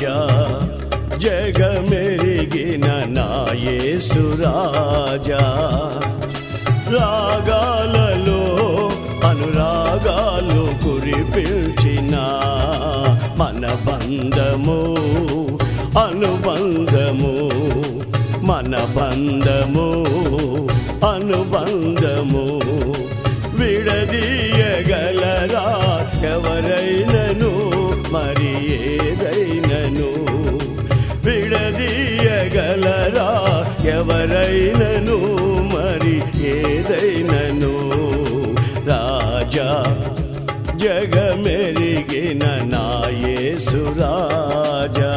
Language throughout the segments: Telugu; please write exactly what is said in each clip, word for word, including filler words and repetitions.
రాజా జగమెరిగిన నా యేసు రాజా రాగాలలో అనురాగాలు కురిపించిన మన బంధము అనుబంధము మన బంధము అనుబంధము విడదీయగలరా ఎవరైనను మరి ఏదైనను విడదీయగలరా ఎవరైనను మరి ఏదైనను రాజా జగమెరిగిన నా యేసు రాజా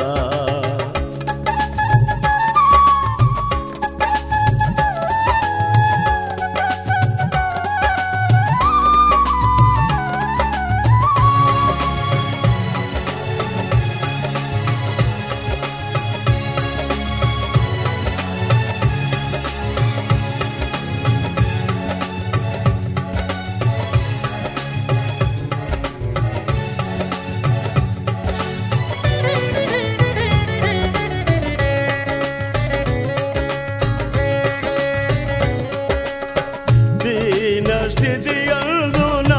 స్థితి అందునా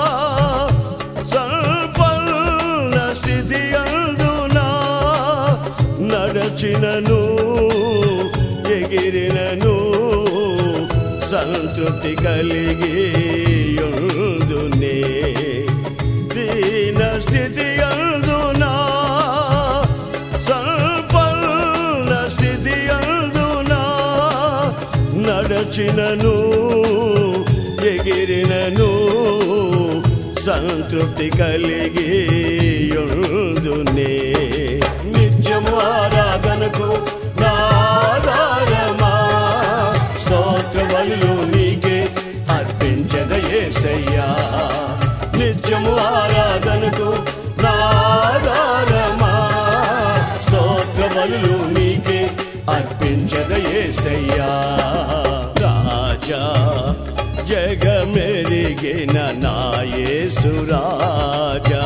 సంపన్న స్థితి అందునా నడచినను ఎగిరినను సంతృప్తి కలిగి యుందునే దీన స్థితి అందునా సంపన్న స్థితి అందునా నడచినను ఎగిరినను సంతృప్తి కలిగి యుందునే నిత్యము ఆరాధనకు నా ఆధారమా స్తోత్ర బలులు నీకే అర్పించద యేసయ్యా నిత్యము ఆరాధనకు నా ఆధారమా స్తోత్ర బలులు నీకే అర్పించద యేసయ్యా రాజా జగమెరిగిన నా యేసు రాజా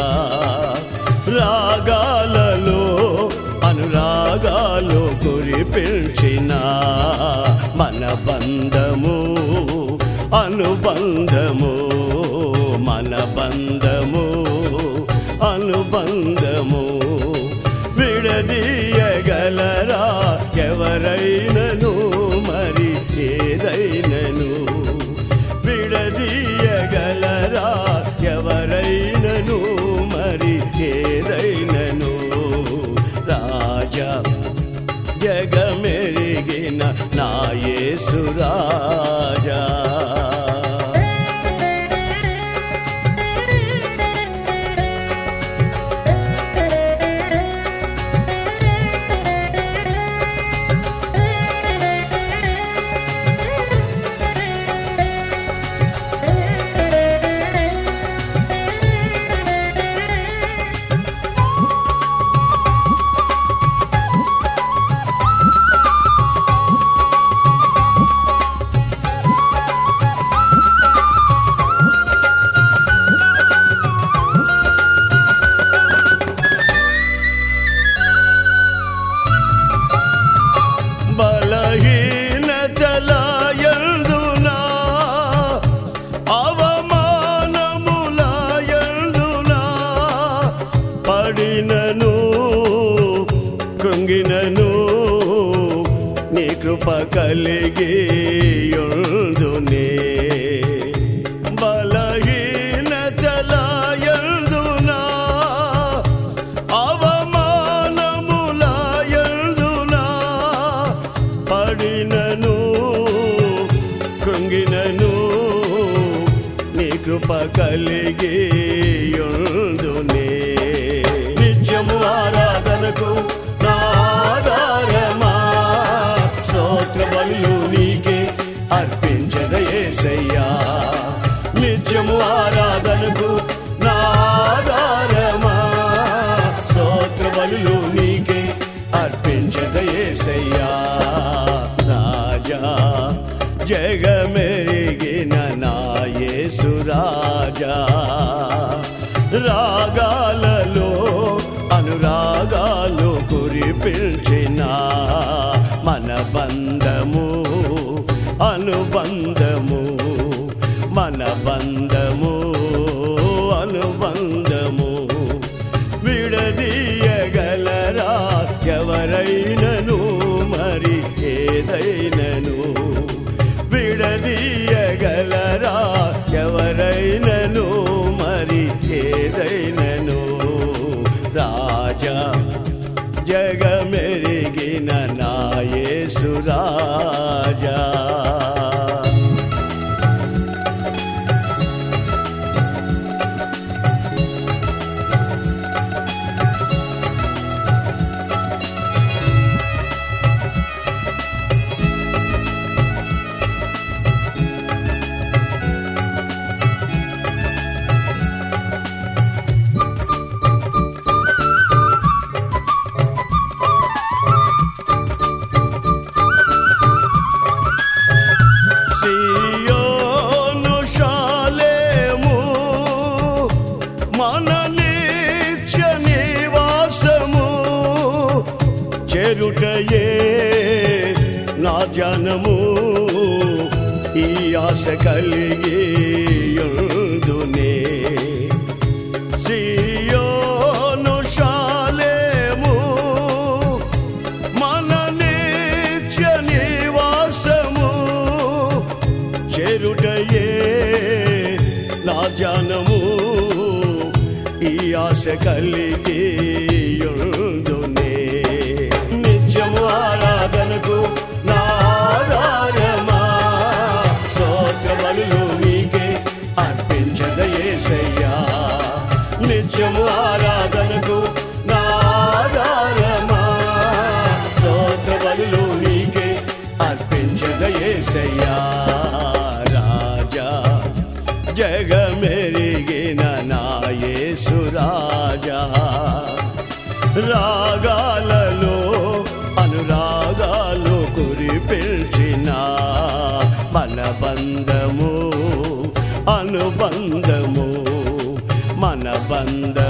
రాగాలలో అనురాగాలు కురిపించిన మన బంధము అనుబంధము మన బంధము అనుబంధము విడదీయగలరా ఎవరైనను మరి ఏదైనను విడదీయగలరా ఎవరైనను మరి ఏదైనను రాజా జగమెరిగిన నా యేసు రాజా బలహీనతలయందునా అవమానములయందునా పడినను కృంగినను నీ కృప కలిగి యుందునే బలహీనతలయందునా అవమానములయందునా పడినను కృంగినను నీ కృప కలిగి యుందునే నిత్యము ఆరాధనకు నా ఆధారమా స్తోత్ర బలులు నీకే అర్పించద యేసయ్యా నిత్యము ఆరాధనకు నా ఆధారమా స్తోత్ర బలులు నీకే అర్పించద యేసయ్యా రాజా జగమెరిగిన నా యేసు రాజా రాగాలలో అనురాగా కురిపించిన మన బంధము అనుబంధము మన బంధము అనుబంధము విడదీయగలరా ఎవరైనను మరి ఏదైనను విడదీయగలరా ఎవరైనను మరి ఏదైనను రాజా జగమెరిగిన నా యేసు రాజా చెరుటయే నా జనము ఈ ఆశ కలిగి యుందునే సియోను శాలేము మన నిత్య నివాసము చెరుటయే నా జనము ఈ ఆశ కలిగి యుందునే ఆరాధనకు నా ఆధారమా స్తోత్ర బలులు నీకే అర్పించద యేసయ్యా నిత్యము ఆరాధనకు నా ఆధారమా స్తోత్ర బలులు నీకే అర్పించద యేసయ్యా రాజా జగమెరిగిన నా యేసు రాజా రాగాలలో అనురాగాలు కురిపించిన మన బంధము అనుబంధము మన బంధ